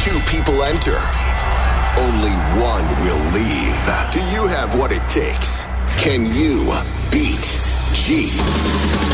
2 people enter. Only one will leave. Do you have what it takes? Can you beat Jeets?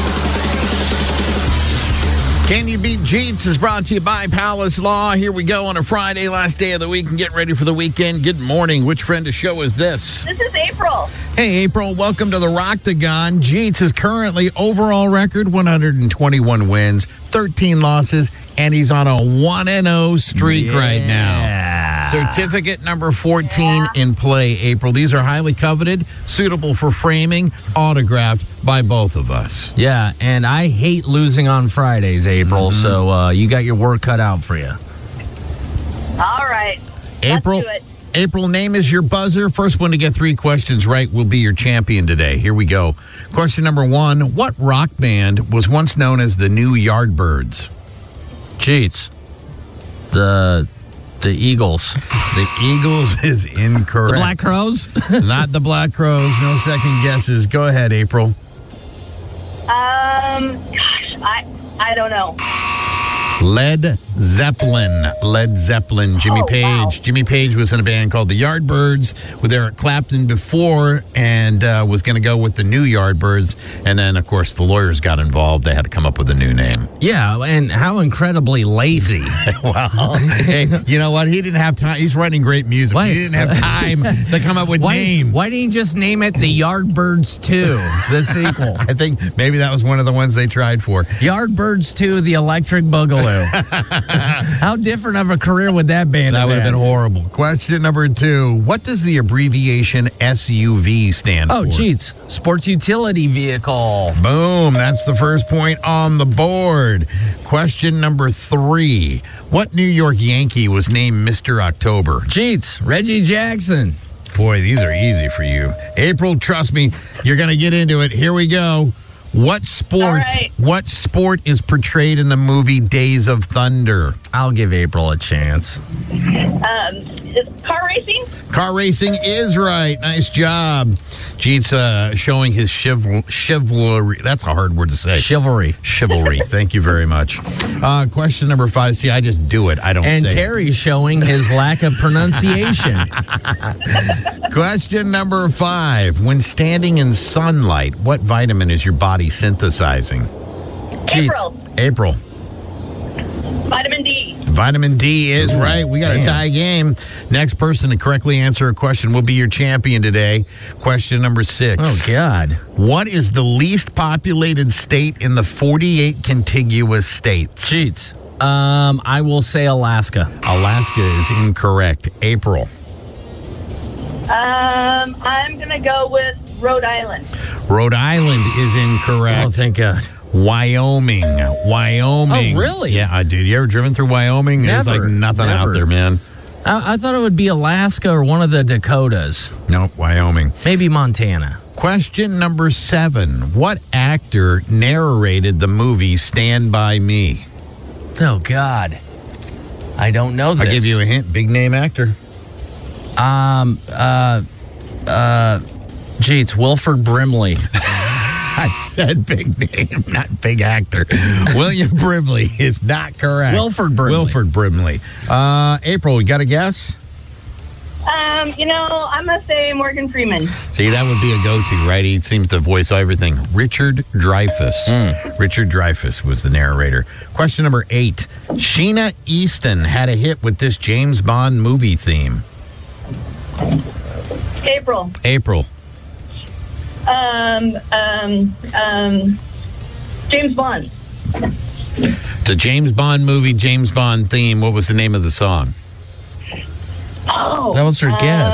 Can You Beat Jeets is brought to you by Palace Law. Here we go on a Friday, last day of the week, and get ready for the weekend. Good morning. Which friend of show is this? This is April. Hey, April. Welcome to the Roctagon. Jeets is currently overall record 121 wins, 13 losses, and he's on a 1-0 streak right now. Certificate number 14 in play, April. These are highly coveted, suitable for framing, autographed by both of us. Yeah, and I hate losing on Fridays, April, so you got your work cut out for you. All right. April, Let's do it. April, name is your buzzer. First one to get 3 questions right will be your champion today. Here we go. Question number 1. What rock band was once known as the New Yardbirds? Jeets. The Eagles. The Eagles is incorrect. The Black Crows? Not the Black Crows. No second guesses. Go ahead, April. Gosh, I don't know. Led Zeppelin. Led Zeppelin. Jimmy Page. Wow. Jimmy Page was in a band called the Yardbirds with Eric Clapton before and was going to go with the New Yardbirds. And then, of course, the lawyers got involved. They had to come up with a new name. Yeah, and how incredibly lazy. Well, hey, you know what? He didn't have time. He's writing great music. Why? He didn't have time to come up with names. Why didn't you just name it the Yardbirds 2, the sequel? I think maybe that was one of the ones they tried for. Yardbirds 2, the Electric Boogaloo. How different of a career would that band That have would have had? been horrible. Question number 2. What does the abbreviation SUV stand for? Oh, Jeets. Sports Utility Vehicle. Boom. That's the first point on the board. Question number 3. What New York Yankee was named Mr. October? Jeets. Reggie Jackson. Boy, these are easy for you. April, trust me, you're going to get into it. Here we go. What sport? All right. What sport is portrayed in the movie Days of Thunder? I'll give April a chance. Is car racing? Car racing is right. Nice job. Jeets showing his chivalry. That's a hard word to say. Chivalry. Chivalry. Thank you very much. Question number 5. See, I just do it. I don't And say Terry's showing his lack of pronunciation. it. Question number 5. When standing in sunlight, what vitamin is your body synthesizing? Jeets. April. Vitamin D. Vitamin D is right. We got a tie game. Next person to correctly answer a question will be your champion today. Question number 6. Oh, God. What is the least populated state in the 48 contiguous states? Jeets. I will say Alaska. Alaska is incorrect. April. I'm going to go with Rhode Island. Rhode Island is incorrect. Oh, thank God. Wyoming. Oh, really? Yeah, dude. You ever driven through Wyoming? There's like nothing out there, man. I thought it would be Alaska or one of the Dakotas. Nope, Wyoming. Maybe Montana. Question number 7. What actor narrated the movie Stand By Me? Oh, God. I don't know this. I'll give you a hint. Big name actor. Gee, it's Wilford Brimley. I said big name, not big actor. William Brimley is not correct. Wilford Brimley. Wilford Brimley. April, you got a guess? I'm going to say Morgan Freeman. See, that would be a go-to, right? He seems to voice everything. Richard Dreyfuss. Richard Dreyfuss was the narrator. Question number 8. Sheena Easton had a hit with this James Bond movie theme. April. James Bond. The James Bond movie, James Bond theme. What was the name of the song? Oh. That was her guess.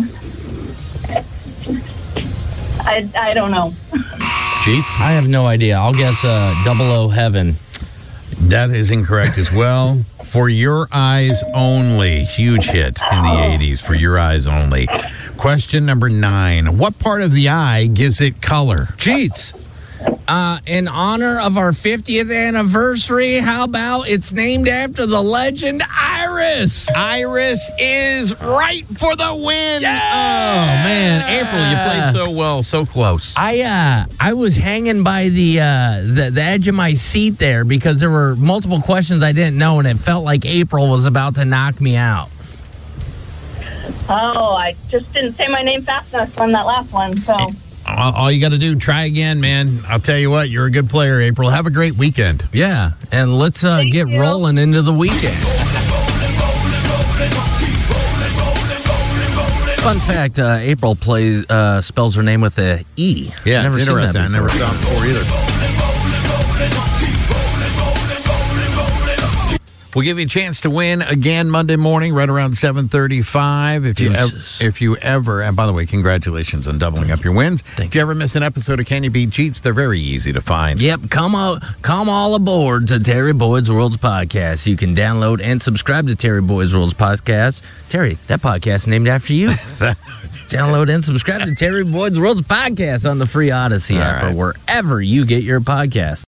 I don't know. Jeets? I have no idea. I'll guess 00 Heaven. That is incorrect as well. For Your Eyes Only. Huge hit in the 80s. For Your Eyes Only. Question number 9. What part of the eye gives it color? Jeets. in honor of our 50th anniversary, how about it's named after the legend Iris? Iris is right for the win. Yeah! Oh, man. April, you played so well, so close. I was hanging by the edge of my seat there because there were multiple questions I didn't know, and it felt like April was about to knock me out. Oh, I just didn't say my name fast enough on that last one, so. All you got to do, try again, man. I'll tell you what, you're a good player, April. Have a great weekend. Yeah, and let's get you. rolling into the weekend. Fun fact, April spells her name with a E. Yeah, Never it's seen that interesting. I never before. saw it before either. We'll give you a chance to win again Monday morning, right around 7:35. If you ever, and by the way, congratulations on doubling up your wins. If you ever miss an episode of Can You Beat Cheats, they're very easy to find. Yep, come all aboard to Terry Boyd's World's Podcast. You can download and subscribe to Terry Boyd's World's Podcast. Terry, that podcast is named after you. Download and subscribe to Terry Boyd's World's Podcast on the free Odyssey app or wherever you get your podcast.